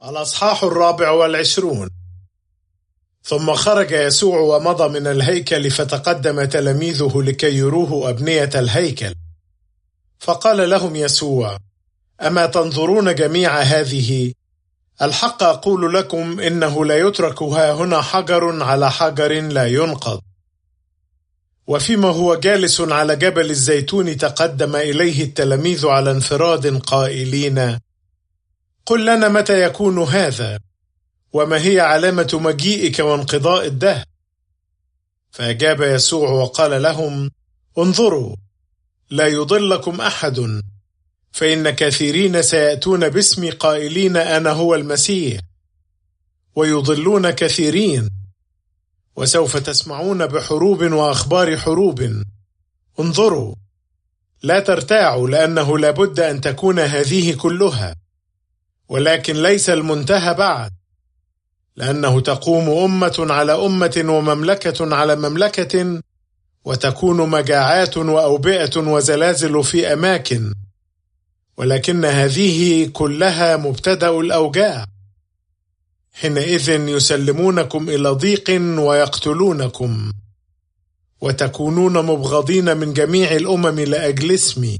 الأصحاح 24. ثم خرج يسوع ومضى من الهيكل، فتقدم تلاميذه لكي يروه أبنية الهيكل. فقال لهم يسوع: أما تنظرون جميع هذه؟ الحق أقول لكم إنه لا يترك هاهنا حجر على حجر لا ينقض. وفيما هو جالس على جبل الزيتون تقدم إليه التلاميذ على انفراد قائلين: قل لنا متى يكون هذا؟ وما هي علامة مجيئك وانقضاء الدهر؟ فأجاب يسوع وقال لهم: انظروا، لا يضلكم أحد، فإن كثيرين سيأتون باسمي قائلين أنا هو المسيح، ويضلون كثيرين. وسوف تسمعون بحروب وأخبار حروب. انظروا، لا ترتاعوا، لأنه لابد أن تكون هذه كلها، ولكن ليس المنتهى بعد، لأنه تقوم أمة على أمة ومملكة على مملكة، وتكون مجاعات وأوبئة وزلازل في أماكن، ولكن هذه كلها مبتدأ الأوجاع. حينئذ يسلمونكم إلى ضيق ويقتلونكم، وتكونون مبغضين من جميع الأمم لأجل اسمي.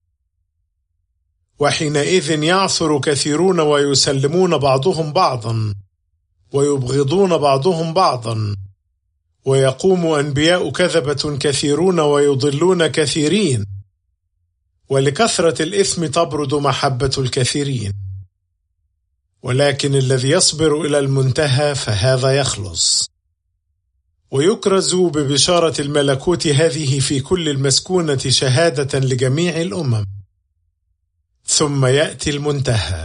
وحينئذ يعثر كثيرون ويسلمون بعضهم بعضا، ويبغضون بعضهم بعضا، ويقوم أنبياء كذبة كثيرون ويضلون كثيرين، ولكثرة الإثم تبرد محبة الكثيرين. ولكن الذي يصبر إلى المنتهى فهذا يخلص. ويكرز ببشارة الملكوت هذه في كل المسكونة شهادة لجميع الأمم، ثم يأتي المنتهى.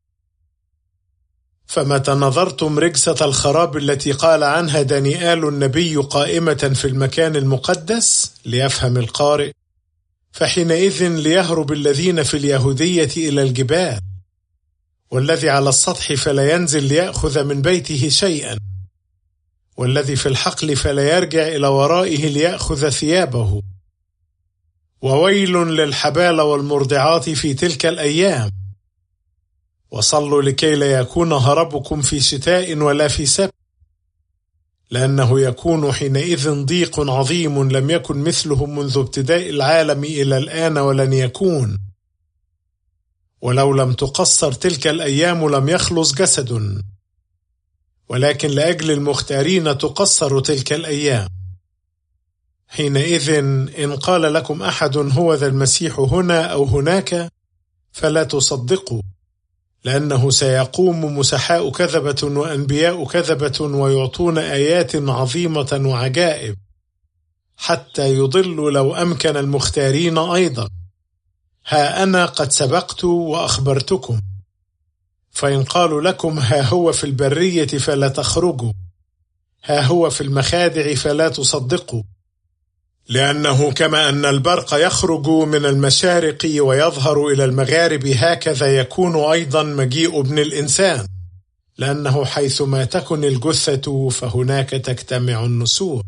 فمتى نظرتم رجسة الخراب التي قال عنها دانيال النبي قائمة في المكان المقدس، ليفهم القارئ، فحينئذ ليهرب الذين في اليهودية إلى الجبال، والذي على السطح فلا ينزل ليأخذ من بيته شيئا، والذي في الحقل فلا يرجع إلى ورائه ليأخذ ثيابه. وويل للحبال والمرضعات في تلك الأيام. وصلوا لكي لا يكون هربكم في شتاء ولا في سبت، لأنه يكون حينئذ ضيق عظيم لم يكن مثله منذ ابتداء العالم إلى الآن ولن يكون. ولو لم تقصر تلك الأيام لم يخلص جسد، ولكن لأجل المختارين تقصر تلك الأيام. حينئذ إن قال لكم أحد هو ذا المسيح هنا أو هناك، فلا تصدقوا، لأنه سيقوم مسحاء كذبة وأنبياء كذبة ويعطون آيات عظيمة وعجائب، حتى يضلوا لو أمكن المختارين أيضا. ها أنا قد سبقت وأخبرتكم. فإن قالوا لكم ها هو في البرية فلا تخرجوا، ها هو في المخادع فلا تصدقوا، لأنه كما أن البرق يخرج من المشارق ويظهر إلى المغارب، هكذا يكون أيضا مجيء ابن الإنسان. لأنه حيثما تكن الجثة فهناك تجتمع النسور.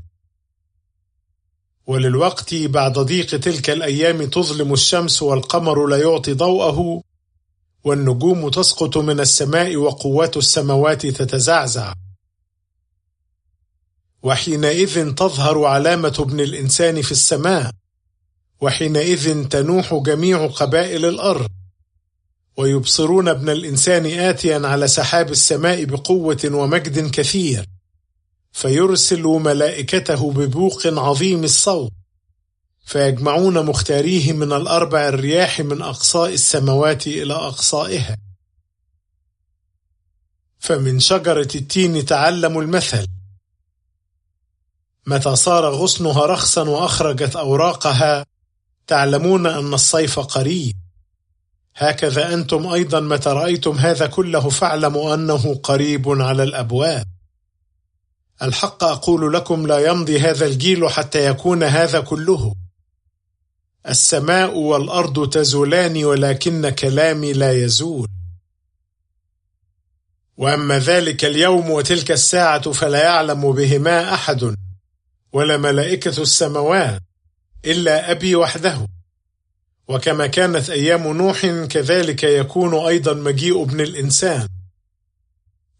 وللوقت بعد ضيق تلك الأيام تظلم الشمس والقمر لا يعطي ضوءه، والنجوم تسقط من السماء وقوات السماوات تتزعزع. وحينئذ تظهر علامة ابن الإنسان في السماء، وحينئذ تنوح جميع قبائل الأرض، ويبصرون ابن الإنسان آتيا على سحاب السماء بقوة ومجد كثير، فيرسل ملائكته ببوق عظيم الصوت، فيجمعون مختاريه من الأربع الرياح من أقصاء السماوات إلى أقصائها. فمن شجرة التين تعلموا المثل: متى صار غصنها رخصا وأخرجت أوراقها، تعلمون أن الصيف قريب. هكذا أنتم أيضا متى رأيتم هذا كله فاعلموا أنه قريب على الأبواب. الحق أقول لكم لا يمضي هذا الجيل حتى يكون هذا كله. السماء والأرض تزولان ولكن كلامي لا يزول. وأما ذلك اليوم وتلك الساعة فلا يعلم بهما أحد، ولا ملائكة السماوات، إلا أبي وحده. وكما كانت أيام نوح كذلك يكون أيضا مجيء ابن الإنسان.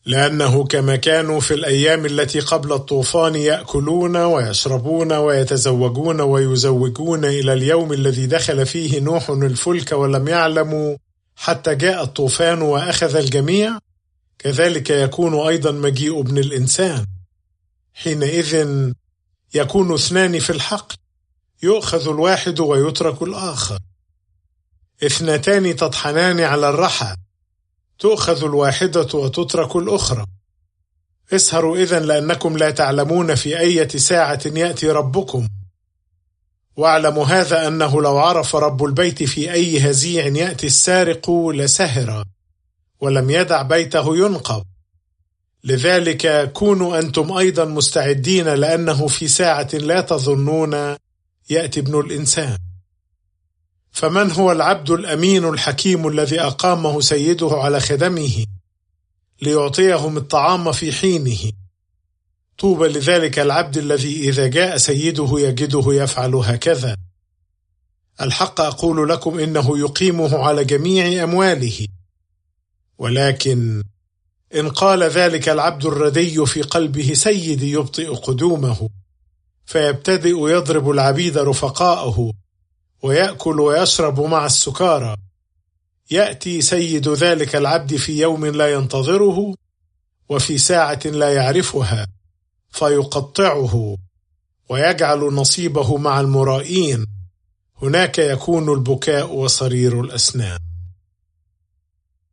لأنه كما كانوا في الأيام التي قبل الطوفان يأكلون ويشربون ويتزوجون ويزوجون إلى اليوم الذي دخل فيه نوح الفلك ولم يعلموا حتى جاء الطوفان وأخذ الجميع، كذلك يكون أيضا مجيء ابن الإنسان. حينئذ يكون اثنان في الحقل، يؤخذ الواحد ويترك الآخر. اثنتان تطحنان على الرحى، تؤخذ الواحدة وتترك الأخرى. اسهروا إذن لأنكم لا تعلمون في أي ساعة يأتي ربكم. واعلموا هذا أنه لو عرف رب البيت في أي هزيع يأتي السارق لسهر ولم يدع بيته ينقب. لذلك كونوا أنتم أيضا مستعدين، لأنه في ساعة لا تظنون يأتي ابن الإنسان. فمن هو العبد الأمين الحكيم الذي أقامه سيده على خدمه ليعطيهم الطعام في حينه؟ طوبى لذلك العبد الذي إذا جاء سيده يجده يفعل هكذا. الحق أقول لكم إنه يقيمه على جميع أمواله. ولكن إن قال ذلك العبد الردي في قلبه سيدي يبطئ قدومه، فيبتدئ يضرب العبيد رفقاءه ويأكل ويشرب مع السكارى، يأتي سيد ذلك العبد في يوم لا ينتظره وفي ساعة لا يعرفها، فيقطعه ويجعل نصيبه مع المرائين. هناك يكون البكاء وصرير الأسنان.